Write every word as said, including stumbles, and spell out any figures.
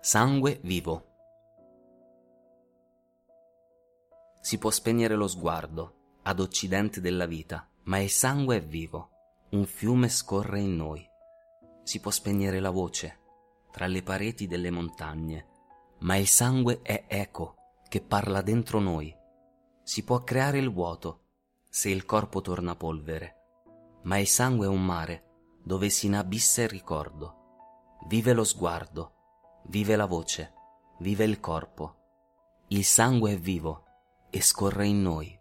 Sangue vivo. Si può spegnere lo sguardo ad occidente della vita, ma il sangue è vivo, un fiume scorre in noi. Si può spegnere la voce tra le pareti delle montagne, ma il sangue è eco che parla dentro noi. Si può creare il vuoto se il corpo torna polvere, ma il sangue è un mare dove si inabissa il ricordo. Vive lo sguardo, vive la voce, vive il corpo. Il sangue è vivo e scorre in noi.